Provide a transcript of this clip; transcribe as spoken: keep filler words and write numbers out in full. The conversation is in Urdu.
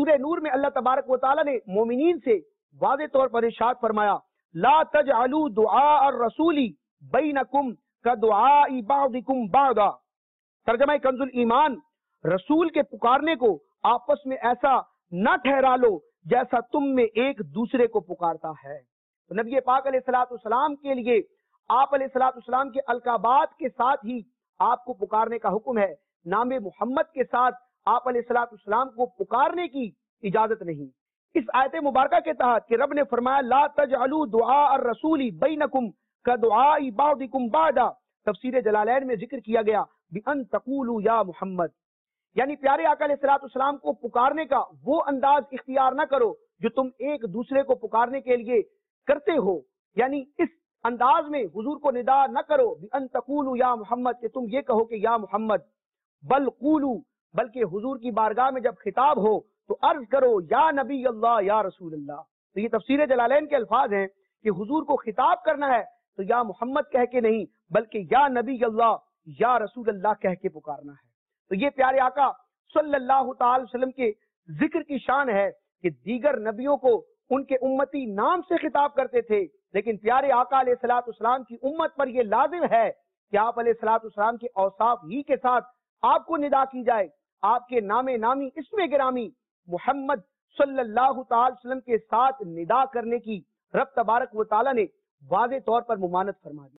سورہ نور میں اللہ تبارک و تعالی نے مومنین سے واضح طور پر ارشاد فرمایا لا تجعلوا دعاء الرسول بینکم کدعاء بعضکم بعضا. ترجمہ کنز الایمان، رسول کے پکارنے کو آپس میں ایسا نہ ٹھہرا لو جیسا تم میں ایک دوسرے کو پکارتا ہے. تو نبی پاک علیہ الصلوۃ والسلام کے لیے آپ علیہ الصلوۃ والسلام کے القابات کے ساتھ ہی آپ کو پکارنے کا حکم ہے. نام محمد کے ساتھ آپ علیہ الصلوۃ والسلام کو پکارنے کی اجازت نہیں. اس آیت مبارکہ کے تحت کہ رب نے فرمایا لا تجعلوا دعاء الرسول بینکم کدعاء بعضکم بعضا، تفسیر جلالین میں ذکر کیا گیا بأن تقولوا یا محمد، یعنی پیارے آقا علیہ الصلوۃ والسلام کو پکارنے کا وہ انداز اختیار نہ کرو جو تم ایک دوسرے کو پکارنے کے لیے کرتے ہو. یعنی اس انداز میں حضور کو ندا نہ کرو بأن تقولوا یا محمد کہ تم یہ کہو کہ یا محمد، بل قولوا، بلکہ حضور کی بارگاہ میں جب خطاب ہو تو عرض کرو یا نبی اللہ یا رسول اللہ. تو یہ تفسیر جلالین کے الفاظ ہیں کہ حضور کو خطاب کرنا ہے تو یا محمد کہہ کے نہیں بلکہ یا نبی اللہ یا رسول اللہ کہہ کے پکارنا ہے. تو یہ پیارے آقا صلی اللہ تعالی وسلم کے ذکر کی شان ہے کہ دیگر نبیوں کو ان کے امتی نام سے خطاب کرتے تھے، لیکن پیارے آقا علیہ الصلوۃ والسلام کی امت پر یہ لازم ہے کہ آپ علیہ الصلوۃ والسلام کے اوصاف ہی کے ساتھ آپ کو ندا کی جائے. آپ کے نام نامی اسم گرامی محمد صلی اللہ تعالی وسلم کے ساتھ ندا کرنے کی رب تبارک و تعالی نے واضح طور پر ممانعت فرما دی.